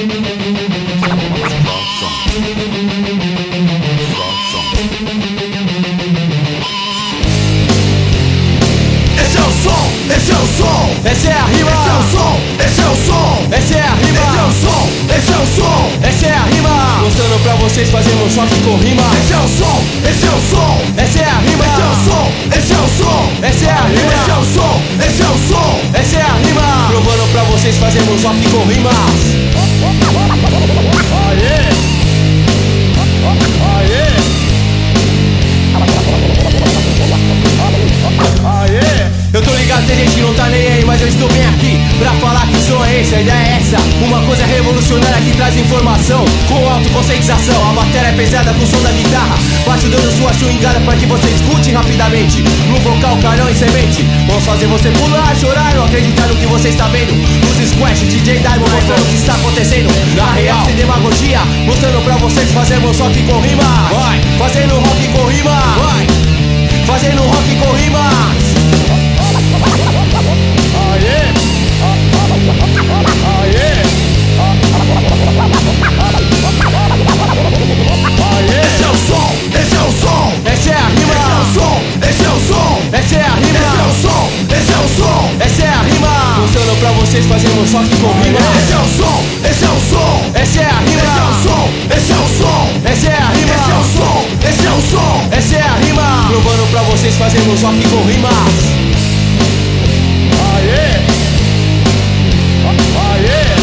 Esse é o som, esse é o som, essa é a rima. esse é o som, esse é o som, Essa é a rima. esse é o som, esse é o som, Essa é a rima. Mostrando pra vocês fazendo choque com rima. esse é o som, esse é o som, Essa é a rima. esse é o som, esse é o som, Essa é a rima. esse é o som, esse é o som. Essa é a rima. Provando pra vocês fazendo choque com rimas. Aê! Aê! Aê! Eu tô ligado, tem gente que não tá nem aí, mas eu estou bem aqui pra falar que o som é esse, a ideia é essa. Uma coisa revolucionária que traz informação com autoconscientização. A matéria é pesada com o som da guitarra, bate o dedo sua swingada pra que você escute rapidamente. No vocal, carão e semente, vamos fazer você pular, chorar, não acreditar no que você está vendo. Luz Squash, DJ Diamond mostrando o que está acontecendo. Na real, sem demagogia, mostrando pra vocês fazemos rock com rima. Vai, fazendo rock com rima. Vai, fazendo rock com rimas. Aê! Aê! Esse é o som, esse é o som, Essa é a rima. esse é o som, esse é o som, Essa é a rima. esse é o som, esse é o som, Essa é a rima. Mostrando pra vocês fazendo choque com rima. esse é o som, esse é o som, Essa é a esse é o rima. som, esse é o som, Essa é a esse é o rima. som, esse é o som. Essa é a rima. Provando pra vocês fazendo choque com rimas. Aê! Aê!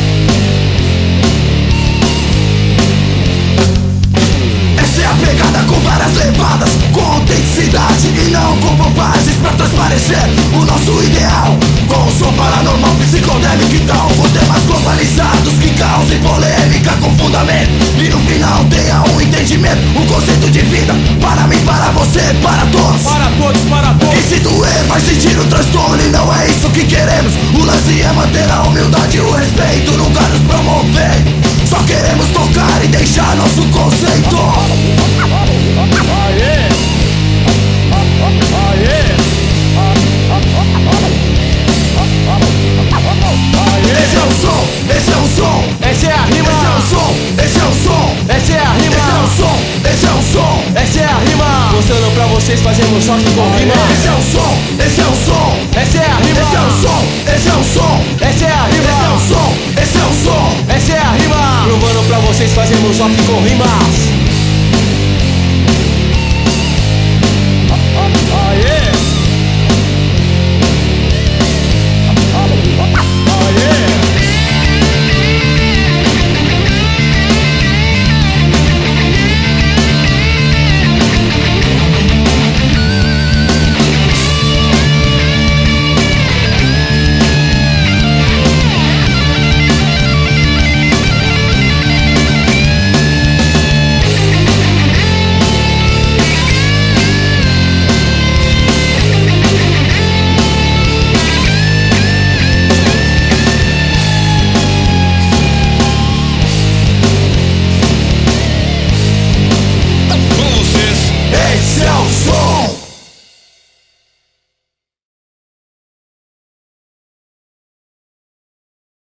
Essa é a pegada com várias levadas, com autenticidade e não com bobagens pra transparecer o nosso ideal. Com o som paranormal, psicodélico e tal, com temas globalizados que causem polêmica com fundamento. E no final tenha um entendimento, um conceito de vida, para mim, para você, para todos. Para todos, para todos! Quem se doer vai sentir o transtorno e não é isso que queremos. O lance é manter a humildade e o respeito, nunca nos promover. Só queremos tocar e deixar nosso conceito. Aê! Aê! Esse é o som, esse é o som, Essa é a esse é o rima. som, esse é o som, Essa é a esse é o rima. som, esse é o som, Essa é a rima. Mostrando pra vocês fazendo choque com rima. esse é o som, esse é o som, Essa é a esse é o rima. som, esse é o som, Essa é a esse é o rima. som, esse é o som. Essa é a rima. Provando pra vocês fazendo choque com rimas.